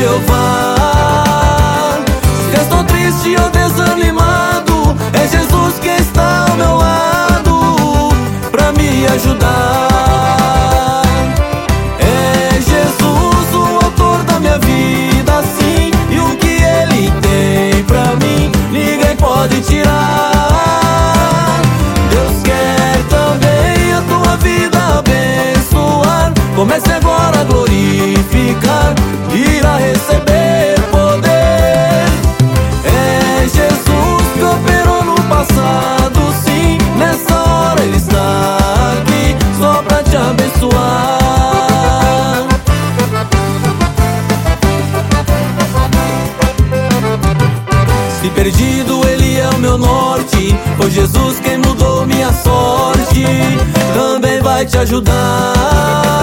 eu vá. Se estou triste ou desanimado, é Jesus que está ao meu lado pra me ajudar. É Jesus o autor da minha vida, sim, e o que Ele tem pra mim ninguém pode tirar. Deus quer também a tua vida abençoar. Comece agora a glorificar, irá receber poder. É Jesus que operou no passado, sim, nessa hora Ele está aqui só pra te abençoar. Se perdido, Ele é o meu norte, foi Jesus quem mudou minha sorte, também vai te ajudar.